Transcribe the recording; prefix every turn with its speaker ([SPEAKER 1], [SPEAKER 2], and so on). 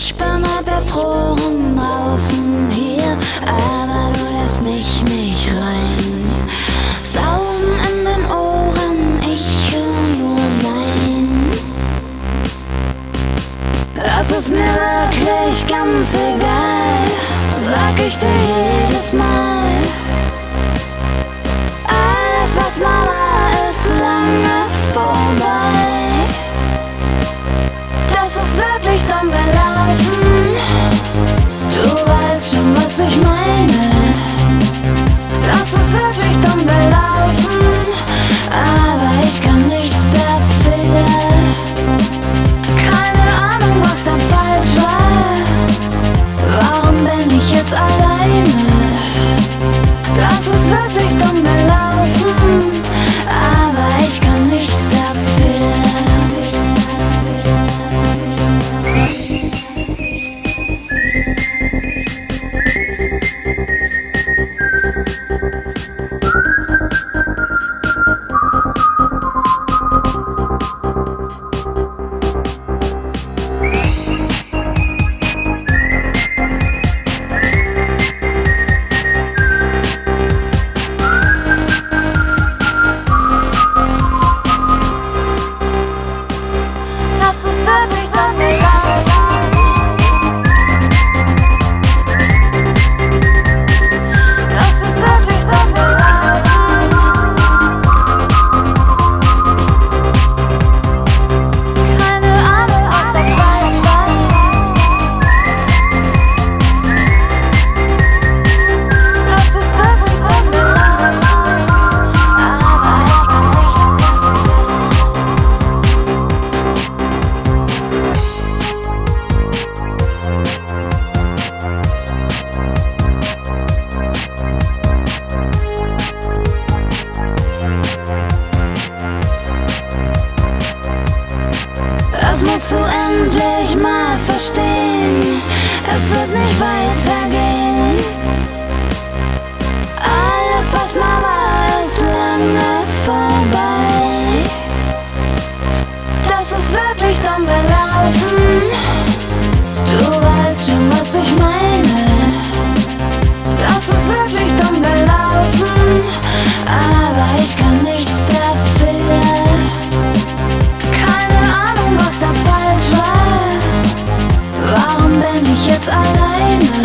[SPEAKER 1] Ich bin halb erfroren draußen hier, aber du lässt mich nicht rein. Sausen in den Ohren, ich höre nur Nein. Das ist mir wirklich ganz egal, sag ich dir jedes Mal. Alles, was mal war, ist lange vorbei. Das ist wirklich dumm gelaufen. Du weißt schon, was ich meine. Das ist wirklich dumm gelaufen, aber ich kann nichts dafür. Keine Ahnung, was da falsch war. Warum bin ich jetzt alleine? Das ist wirklich dumm gelaufen, aber ich kann nichts dafür. Das musst du endlich mal verstehen. Es wird nicht weitergehen. Alles, was mal war, ist lange vorbei. Das ist wirklich dumm gelaufen. Du weißt schon, was ich meine. Das ist wirklich dumm gelaufen, aber ich kann nichts dafür. Was da falsch war, warum bin ich jetzt alleine?